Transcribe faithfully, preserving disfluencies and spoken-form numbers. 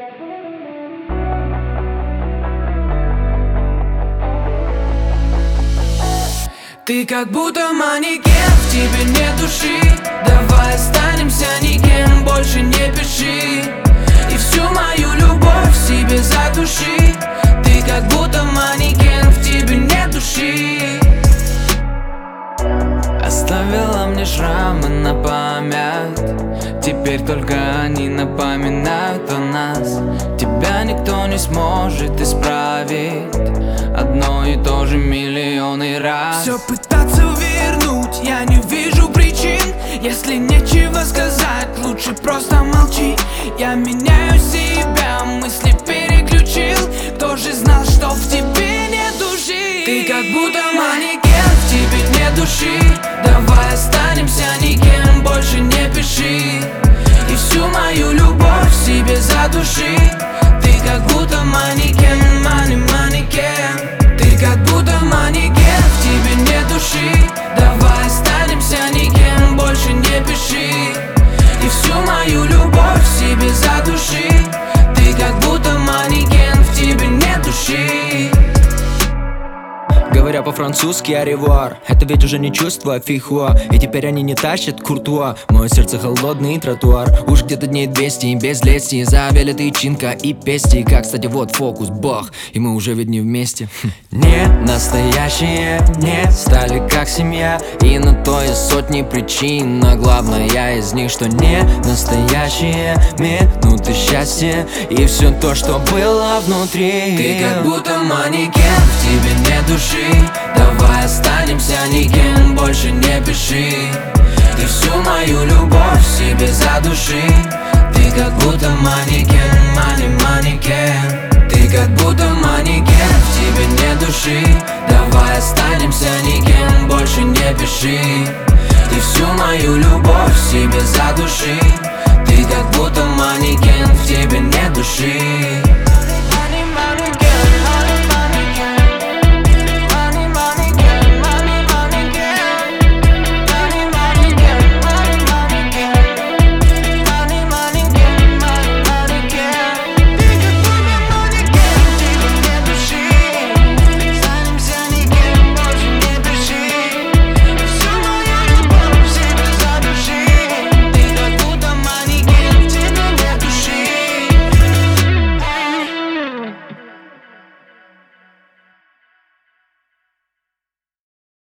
Ты как будто манекен, в тебе нет души. Давай останемся никем, больше не пиши. И всю мою любовь в себе задуши. Ты как будто манекен, в тебе нет души. Оставила мне шрамы на память. Теперь только они напоминают о нас. Тебя никто не сможет исправить. Одно и то же миллионы раз. Все пытаться вернуть, я не вижу причин. Если нечего сказать, лучше просто молчи. Я меняю себя, мысли переключил. Кто же знал, что в тебе нет души? Ты как будто манекен, в тебе нет души. Давай останемся никем, больше не пиши. И всю мою любовь в себе задуши. Ты как будто манекен, мани манекен. Ты как будто манекен, в тебе нет души. Давай останемся никем, больше не пиши. И всю мою любовь в себе задуши. Ты как будто манекен, в тебе нет души. Говоря по-французски «аревуар», это ведь уже не чувство, а фихуа. И теперь они не тащат куртуа. Мое сердце холодный тротуар. Уж где-то дней двести и без лести. Завели ты чинка и пести. Как, кстати, вот фокус, бах. И мы уже ведь не вместе. Не настоящие, не стали как семья. И на то есть сотни причин. Но главное из них, что не настоящие минуты счастья. И все то, что было внутри. Ты как будто манекен, в тебе нет души. Давай останемся никем, больше не пиши. И всю мою любовь в себе задуши. Ты как будто манекен, мани манекен. Ты как будто манекен, в тебе нет души. Давай останемся никем, больше не пиши. И всю мою любовь в себе задуши. Ты как будто манекен, в тебе нет души.